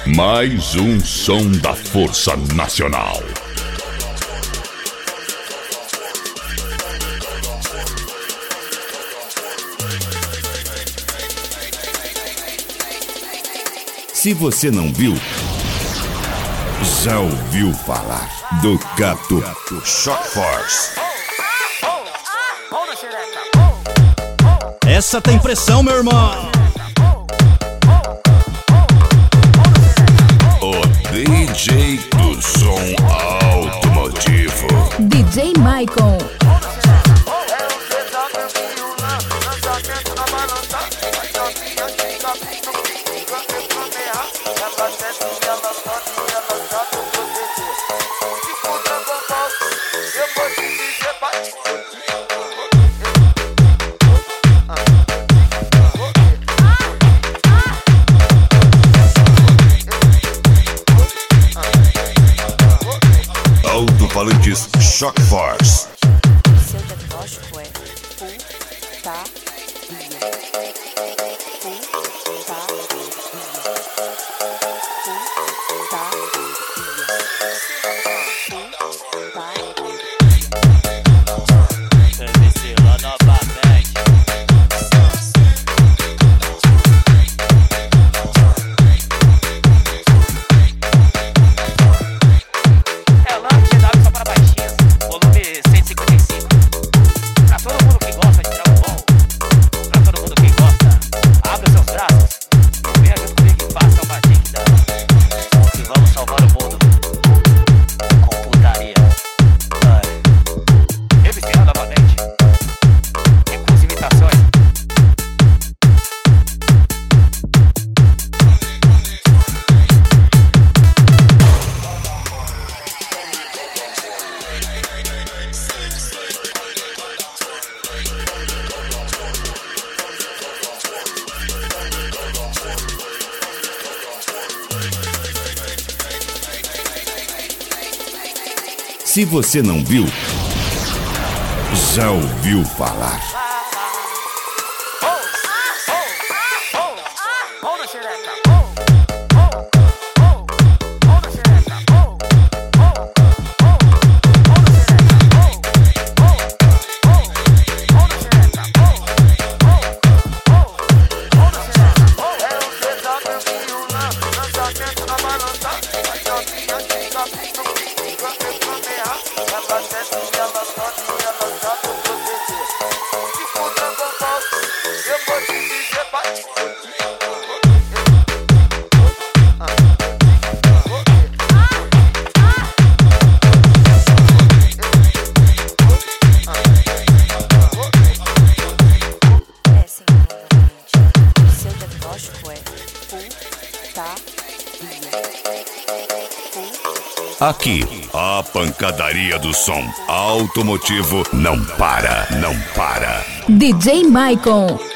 Mais um som da Força Nacional. Se você não viu, já ouviu falar do Gato Shock Force. Essa tem pressão, meu irmão. O DJ do som automotivo, DJ Maicon. Alto-falantes Shock Force. Seu diagnóstico é putaria. Se você não viu, já ouviu falar. Seu diagnóstico é Aqui, a pancadaria do som automotivo não para, não para. DJ Maicon.